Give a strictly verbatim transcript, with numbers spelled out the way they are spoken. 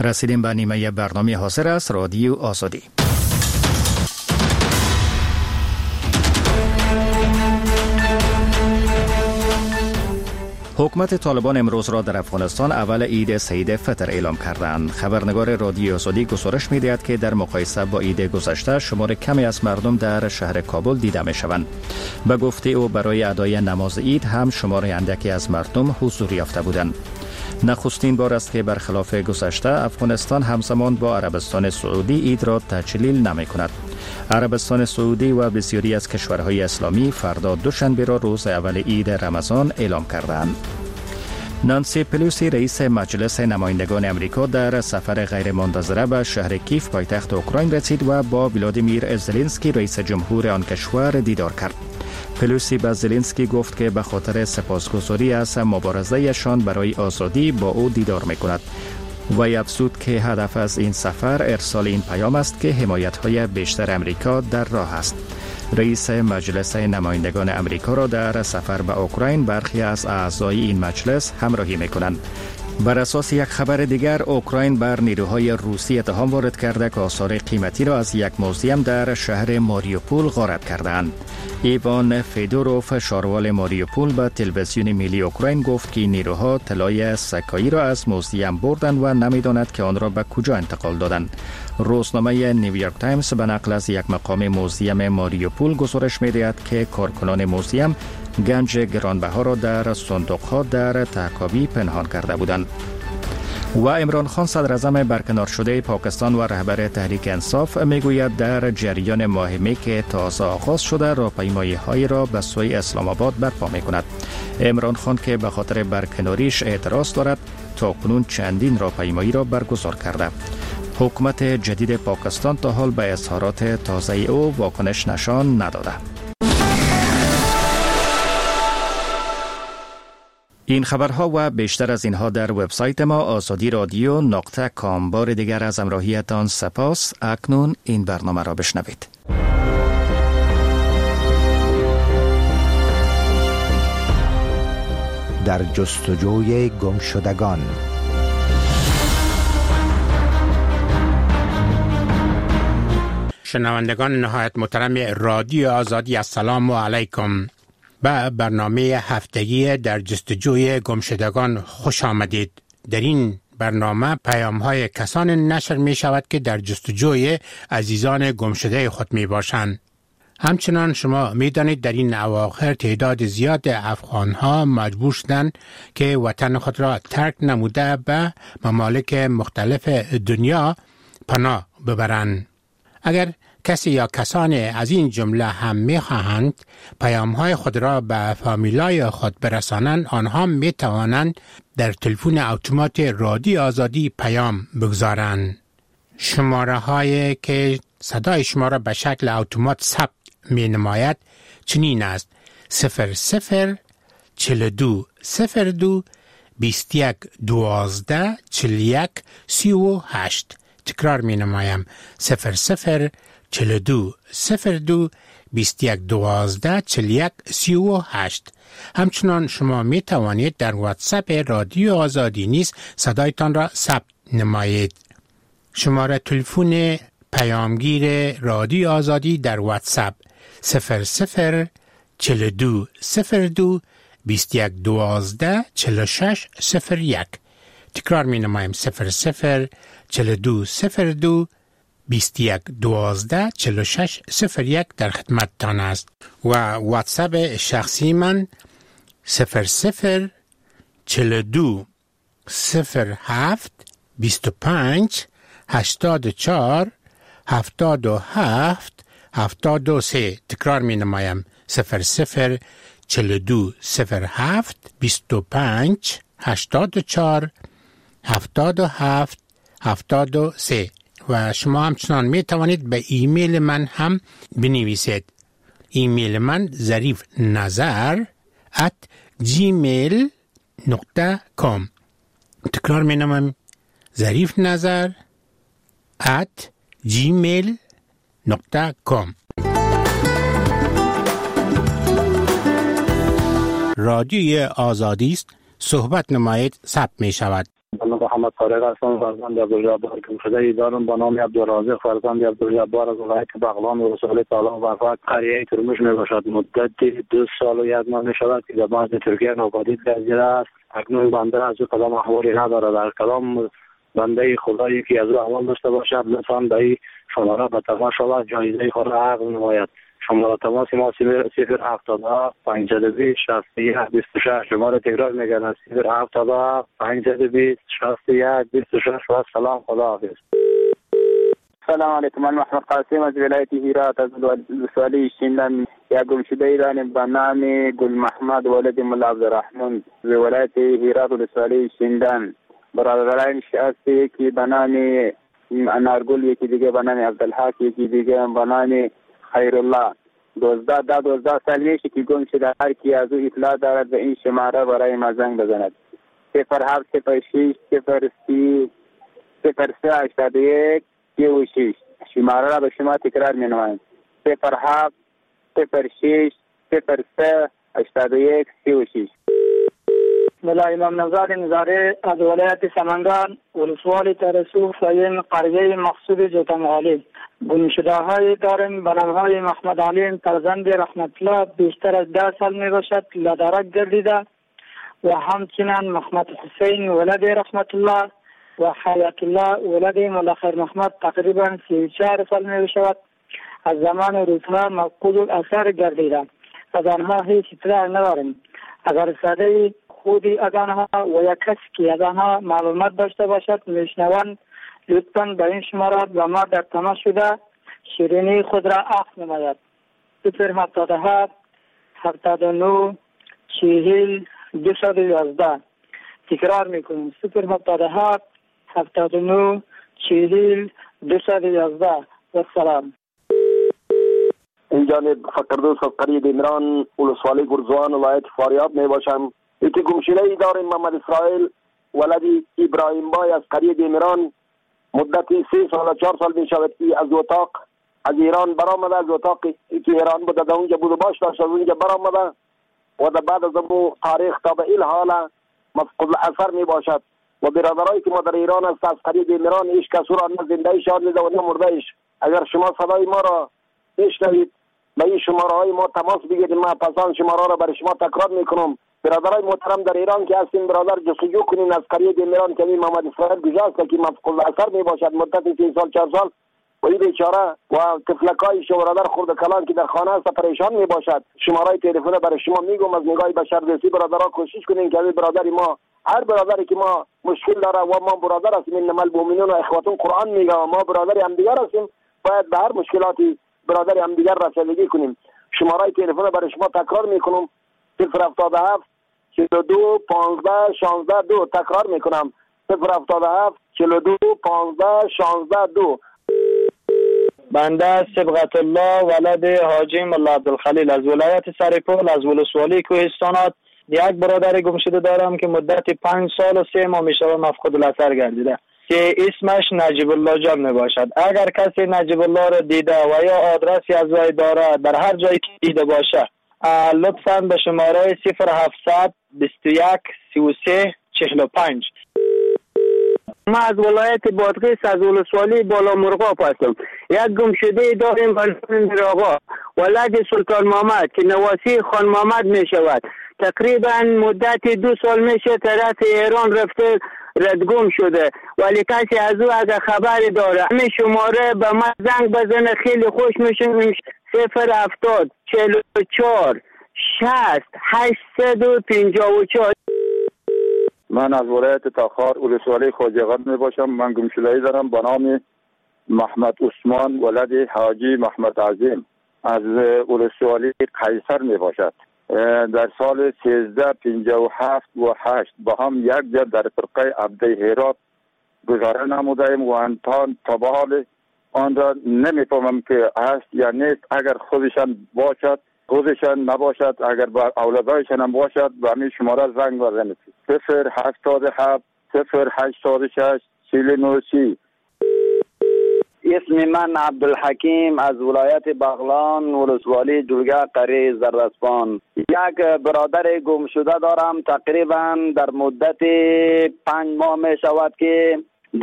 رسیدیم به نیمه برنامه حاضر است رادیو آزادی. حکومت طالبان امروز را در افغانستان اول عید سعید فطر اعلام کردند. خبرنگار رادیو آزادی گزارش می‌دهد که در مقایسه با عید گذشته شمار کمی از مردم در شهر کابل دیده می‌شوند. به گفته او برای ادای نماز عید هم شمار اندکی از مردم حضور یافته بودند. نخستین بار است که برخلاف گذشته افغانستان همزمان با عربستان سعودی عید را تجلیل نمی‌کند. عربستان سعودی و بسیاری از کشورهای اسلامی فردا دوشنبه را روز اول عید رمضان اعلام کردند. نانسی پلوسی رئیس مجلس نمایندگان امریکا در سفر غیرمنتظره به شهر کیف پایتخت اوکراین رسید و با ولادیمیر زلنسکی رئیس جمهور آن کشور دیدار کرد. پلوسی به زلنسکی گفت که به خاطر سپاسگزاری از مبارزه‌شان برای آزادی با او دیدار می‌کند. وی افزود که هدف از این سفر ارسال این پیام است که حمایت‌های بیشتر امریکا در راه است. رئیس مجلس نمایندگان امریکا را در سفر به اوکراین برخی از اعضای این مجلس همراهی می‌کنند. بر اساس یک خبر دیگر اوکراین بر نیروهای روسی اتهام وارد کرده که آثار قیمتی را از یک موزیم در شهر ماریوپول غارت کردند. ایوان فیدوروف شاروال ماریوپول به تلویزیون ملی اوکراین گفت که نیروها طلای سکایی را از موزیم بردند و نمی‌داند که آن را به کجا انتقال دادند. روزنامه نیویورک تایمز به نقل از یک مقام موزیم ماریوپول گزارش می‌دهد که کارکنان موزیم گنج گرانبها را در صندوق‌ها در تهکاوی پنهان کرده بودند. و عمران خان صدر اعظم برکنار شده پاکستان و رهبر تحریک انصاف میگوید در جریان ماه می که تازه آغاز شده راهپیمایی‌هایی را به سوی اسلام آباد برپا می‌کند. عمران خان که به خاطر برکناریش اعتراض دارد تاکنون چندین راهپیمایی را برگزار کرده. حکومت جدید پاکستان تا حال به اظهارات تازه او واکنش نشان نداده. این خبرها و بیشتر از اینها در وبسایت ما آزادی رادیو نقطه کام. بار دیگر از همراهیتان سپاس. اکنون این برنامه را بشنوید. در جستجوی گمشدگان. شنوندگان نهایت محترم رادیو آزادی، السلام علیکم. به برنامه هفتگی در جستجوی گمشدگان خوش آمدید. در این برنامه پیام‌های کسان نشر می شود که در جستجوی عزیزان گمشده خود می باشند. همچنان شما می دانید در این اواخر تعداد زیاد افغان‌ها مجبور شدند که وطن خود را ترک نموده به ممالک مختلف دنیا پناه ببرند. اگر کسی یا کسان از این جمله هم می خواهند پیام‌های خود را به فامیلای خود برسانند، آنها می توانند در تلفن اتومات رادیو آزادی پیام بگذارند. شماره هایی که صدای شما را به شکل اتومات ثبت می نماید چنین است: صفر صفر چهل و دو صفر دو بیست و یک دوازده چهل و یک سی و هشت. تکرار می نمایم: صفر صفر چهل و دو صفر دو بیست و یک دوازده چهل و یک سی و هشت. همچنان شما می توانید در واتساپ رادیو آزادی نیز صدایتان را ثبت نمایید. شماره تلفن پیامگیر رادیو آزادی در واتساپ صفر صفر چهل و دو صفر دو بیست و یک دوازده چهل و شش صفر یک. تکرار می نمایم: صفر صفر چهل و دو صفر دو بیست و یک دوازده چهل و شش صفر یک در خدمت تان است. و واتساپ شخصی من صفر صفر چهل و دو صفر هفت بیست و پنج هشتاد و چهار هفتاد و هفت هفتاد و سه. تکرار می نمایم: صفر صفر چهل و دو صفر هفت بیست و پنج هشتاد و چهار هفتاد و هفت هفتاد و سه. و شما همچنان می توانید به ایمیل من هم بنویسید. ایمیل من ظریف نظر ات جیمیل نقطه کام. تکرار می نمایم: ظریف نظر ات جیمیل نقطه کام. رادیوی آزادی است، صحبت نمایید ثبت می شود. محمد طارق هستم، فرزند عبدالجبار گمشده دارم با نام عبدالرازق، فرزند عبدالجبار از ولایت بغلان و رسول تعالی و فقط قریه ترمش می باشد. مدت دو سال و یک ماه می شود که در مرز ترکیه ناپدید گردیده است. اکنون بنده از او کدام احوالی ندارد. در کدام بنده خدایی که از او احوال داشته باشد لطفاً به شماره به تماس شود، جایزه خود را عقد نماید. شماره تماس ما صفر هفتاد و هفت پانصد و بیست شصت و یک بیست و شش. شماره تکرار میگردم صفر هفتاد و هفت پانصد و بیست شصت و یک بیست و شش. و سلام، خدا حافظ. سلام علیکم، من محمد قاسم از ولایت هرات از ولسوالی شیندن. یا گمشده ایران به نام گل محمد ولد ملا عبدالرحمن از ولایت هرات ولسوالی شیندن. برادران شخصی که به نام انارگل، یکی دیگه به نام عبدالحق، یکی دیگه به نام خیرالله. دوزده ده دوزده سال میشه که گم شده. هر کی از او اطلاع دارد به این شماره برای ما زنگ بزند. صفر هفت صفر شش صفر سی صفر سه هشتاد و یک سی و شش. شماره را به شما تکرار می نمایم. صفر هفت صفر شش صفر سه هشتاد و یک سی و شش. ملا امام نزار نزاره از ولایت سمنگان ولسوالی ترسو فایم قریه مقصود جوتمغالی. گمشده های داریم به نام های محمد علی فرزند رحمت الله، بیشتر از ده سال می باشد لدرک گردیده، و همچنین محمد حسین ولد رحمت الله و حیات الله ولد مولا خیر محمد تقریبا سی و چهار سال می باشد. از زمان روزها مفقود الاثر گردیده. از آنها هیچ اطلاع نداریم. اگر ساده خودی از آنها و یک کسی که از آنها معلومات داشته باشد میشنوند، لطفاً به این شماره با ما در تماس شده شیرینی خود را عقد نماید. صفر هفتاد و هفت هفتاد و نه چهل دویست و یازده. تکرار میکنیم صفر هفتاد و هفت هفتاد و نه چهل دویست و یازده. و سلام. این جانب فقردوس از قریه دیمران ولسوالی گرزوان ولایت فاریاب می باشم. یکی گمشده ای داریم محمد اسرائیل ولدی ابراهیم بای از قریه دیمران. مدتی سه سال چهار سال می شود که از اتاق از ایران برآمده. از اتاقی که ایران بوده در اونجا بود و باش داشت، از اونجا برآمده و در بعد از امو تاریخ تا به این حال مفقود الاثر می باشد. و برادرایی که ما در ایران است از قریه دیمران هیچ کس را نه زنده شان میده و نه مرده ایش. اگر شما صدای ما را بشنوید به این شماره های ما تماس بگیرید. ما پسان شماره را برای شما تکرار میکنم. برادرای محترم در ایران که هستین برادر جستجو کنین از قریه دیمران که محمد اسرائیل گذاشت که مفقود الاثر می باشد مدت سه سال چهار سال و این بیچاره و طفلکای شو برادر خرد کلان که در خانه است پریشان می باشد. شماره تلفن برای شما میگم از نگاه بشردوستی برادرها کوشش کنین که برادر ما، هر برادری که ما مشکل داره و ما برادر هستیم، انما المؤمنون و اخوتون قرآن میگه و ما برادر هم دیگر هستیم، باید به هر مشکلاتی برادر هم دیگر رسیدگی کنیم. شماره تلفن برای شما تکرار میکنم صفر هفتاد و هفت چهل و دو پانزده شانزده دو. تکرار میکنم صفر هفتاد و هفت چهل و دو پانزده شانزده دو. بنده صبغت الله ولد حاجی ملا عبدالخلیل از ولایت سرپل از ولسوالی کوهستانات. یک برادر گمشده دارم که مدت پنج سال و سه ماه میشه مفقود الاثر گردیده که اسمش نجیب الله جان می باشد. اگر کسی نجیب الله را دیده و یا آدرسی از وی داره در هر جایی که دیده باشه لطفاً به شماره صفر هفتصد بیست و یک سی و سه چهل و پنج. ما از ولایت بادغیس از ولسوالی بالا مرغاب هستم. یک گمشده داریم به نام آقا ولد سلطان محمد که نواسی خان محمد می شود. تقریبا مدت دو سال میشه طرف ایران رفته ردگم شده، ولی کسی از او اگر خبری داره همین شماره به من زنگ بزنه خیلی خوش میشه. صفر هفتاد چهل و چهار شصت هشتصد و پنجاه و چهار. من از ولایت تاخار ولسوالی خوجقان می باشم. من گمشده‌ای دارم به نام محمد عثمان ولد حاجی محمد عظیم از ولسوالی قیصر می باشد. در سال سیزده پنجاه و هفت و هشت با هم یک جا در فرقه عبده هرات گذاره نمودیم و انتان تبال آن را نمیفهمم که هست یا نیست. اگر خودشان باشد خودشان نباشد، اگر با اولادایشان هم باشد به همین شماره زنگ بزنید صفر هفتاد و هفت صفر هشتاد و شش چهل و نه سی. اسم من عبدالحکیم از ولایت بغلان ولسوالی جلگه قریه زرسپان. یک برادر گم شده دارم، تقریبا در مدت پنج ماه می شود که